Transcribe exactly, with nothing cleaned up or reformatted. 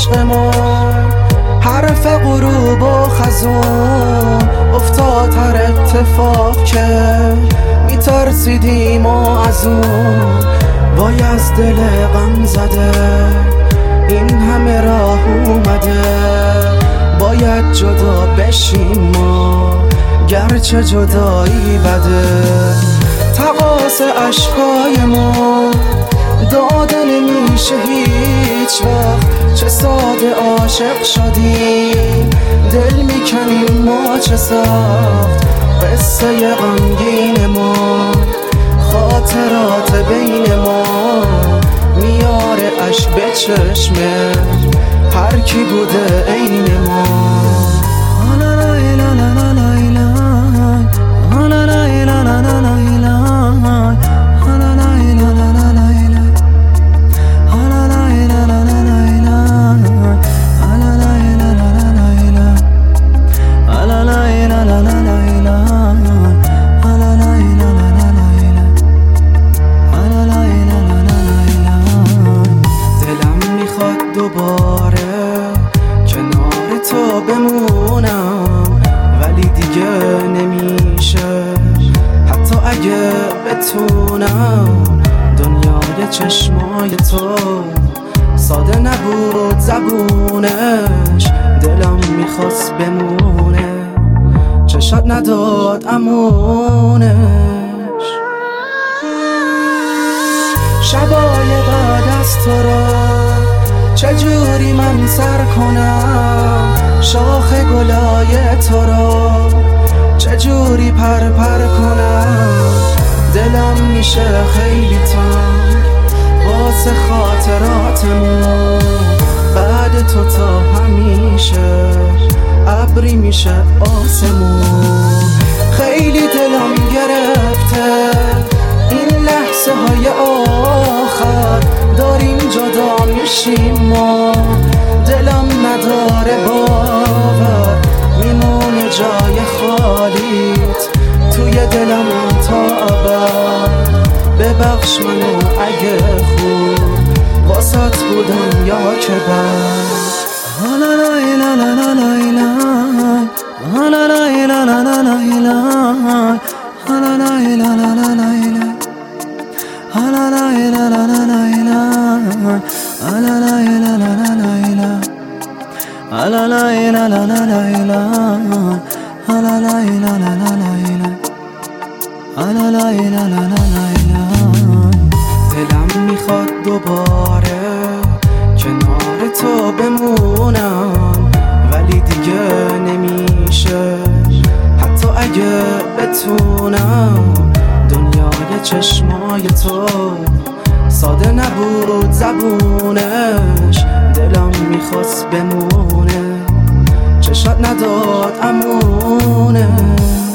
عشق ما. حرف غروب و خزون افتاد هر اتفاق که میترسیدیم و از اون وای از دل غم زده این همه راه اومده. باید جدا بشیم ما گرچه جدایی بده. تقاص عشقای ما داده نمیشه هیچ وقت. چه ساده عاشق شدیم دل میکنیم ما چه سخت. قصه غمگین ما خاطرات بین ما میاره اش به چشمه هر کی بوده عین ما. دوباره کنار تو بمونم ولی دیگه نمیشه. حتی اگه بتونم دنیای چشمای تو ساده نبود زبونش. دلم میخواست بمونه چشات نداد امونش. شبای بعد از تو را چجوری من سر کنم. شاخ گلای تو را چجوری پر پر کنم. دلم میشه خیلی تنگ واسه خاطراتمون. بعد تو تا همیشه ابری میشه آسمون. خیلی دلم گرفته این لحظه های آخر داریم جدا میشیم ما. دلم نداره باور میمونه جای خالیت توی دلم تا ابد. ببخش منو اگه خوب واسط بودم یا که بد. لا لا لا لا لا لا لا لا لا لا لا لا دلم میخواد دوباره کنار تو بمونم ولی دیگه نمیشه. حتی اگه بتونم دنیای چشمای تو ساده نبود زبونش. دلم میخواست بمونه چشات نداد امونه.